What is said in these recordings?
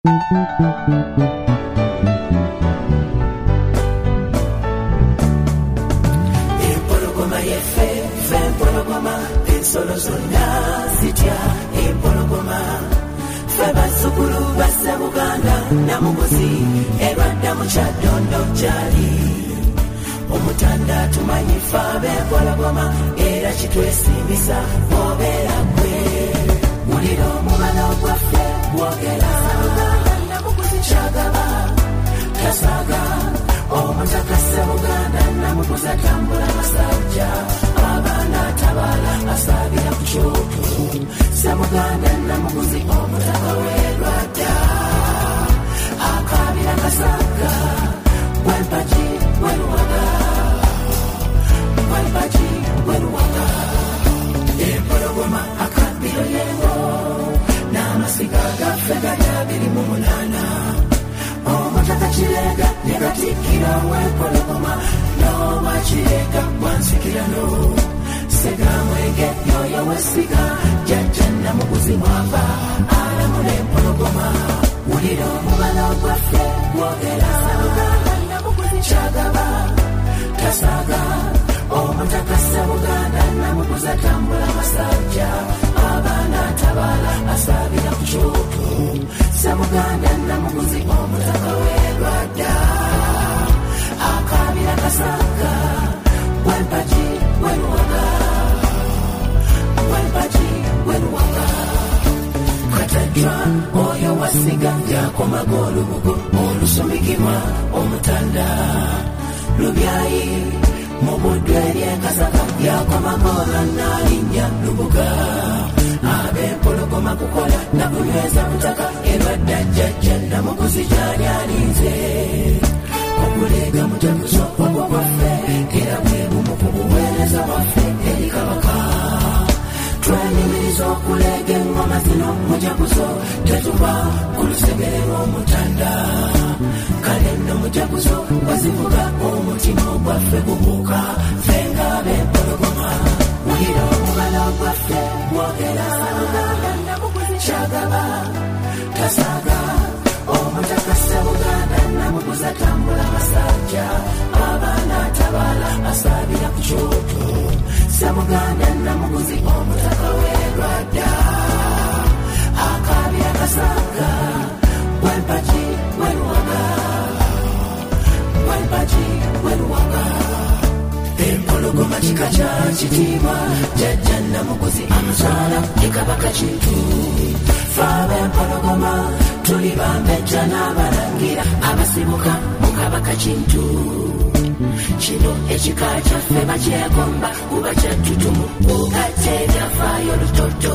Empologoma yefe, empologoma, ensolo zonna zitya empologoma. Ffe bazzukulu basse Buganda Namuguzi erwadda mu Kyaddondo gyali. Omutanda tumanyi ffe ab'empologoma era kitwesimbisa obeera gwe. Wulira omubala gwaffe gwogera Namuguzi kyagaba tasaaga. Omutaka Ssemuganda Namuguzi atambula masajja abaana atabaala asaabira ku kyoto. Ssemuganda Namuguzi omutaka w'erwadda akaabira kasagga gw'empagi gw'eluwaga gw'empagi gw'eluwaga. Empologoma akabbiro yengo n'amasiga gaffe gali 28. Omutaka Kirenga ne Katikkiro w'empologoma n'owa Kirenga Wansikirano. Ssegamwenge y'oyo w'essiga Jjajja Namuguzi mwava alamula empologoma. Wulira omubala gwaffe gwogera Namuguzi kyagaba tasaaga. Omutaka Ssemuganda Namuguzi atambula masajja abaana atabaala asaabira ku kyoto. Ssemuganda Namuguzi omutaka w'erwadda akaabira kasagga gw'empagi gw'eluwaga gw'empagi gw'eluwaga. Katajjwa oyo wasiga yakomaga olubugo olusumikibwa omutanda. Lubyayi mu buddu ery'enkasaka yakomaga olwanaalinnya lubuga. Ab'empologoma kukola na kunyweza mutaka erwadda Jjajja Namuguzi gyali alinze. Okuleega mujaguzo ogwo gwaffe era bwe bumu ku buweereza bwaffe eri Kabaka. Twenyumiriza okuleega engoma zino mujaguzo tetuba ku lusegere lw'omutanda. Kale nno mujaguzo wazivuga omutima gwaffe gubuuka ffe ng'ab'empologoma. Wulira omubala gwaffe gwogera Namuguzi kyagaba tasaaga. Omutaka Ssemuganda Namuguzi atambula masajja abaana atabaala asaabira ku kyoto. Ssemuganda Namuguzi omutaka w'erwadda akaabira kasagga gw'empagi gw'eluwaga gw'empagi gw'eluwaga. Empologoma kika kya kitiibwa Jjajja Namuguzi amuzaala ye Kabaka Kintu. Ffe ab'empologoma tuli bambejja n'abalangira abasibuka mu Kabaka Kintu. Kino ekika kyaffe bakyegomba kuba kyattutumu bugatte ebyafaayo lutoto.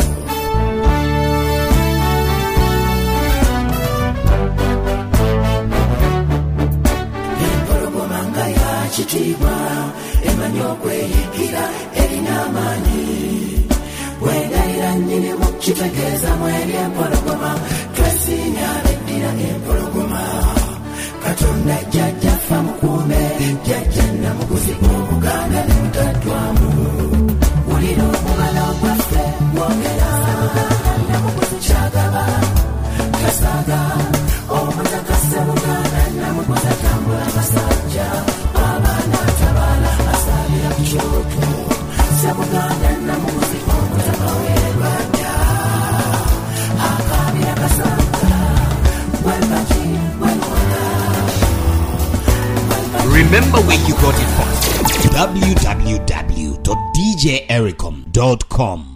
Empologoma nga ya kitiibwa emanyi okweyigira erina amaanyi. Wendayira nnyinimu kitegeeza mweri empologoma twesiimye abeddira empologoma. Katonda Jjajja ffe mukuume Jjajja Namuguzi Obuganda ne mutaddwamu. Wulira omubala gwaffe gwogera Namuguzi kyagaba tasaaga. Omutaka Ssemuganda Namuguzi atambula masajja abaana atabaala asaabira ku kyoto. Ssemuganda Namuguzi omutaka w'erwadda akaabira kasagga gw'empagi gw'eluwaga. Remember where you got it from. www.djericom.com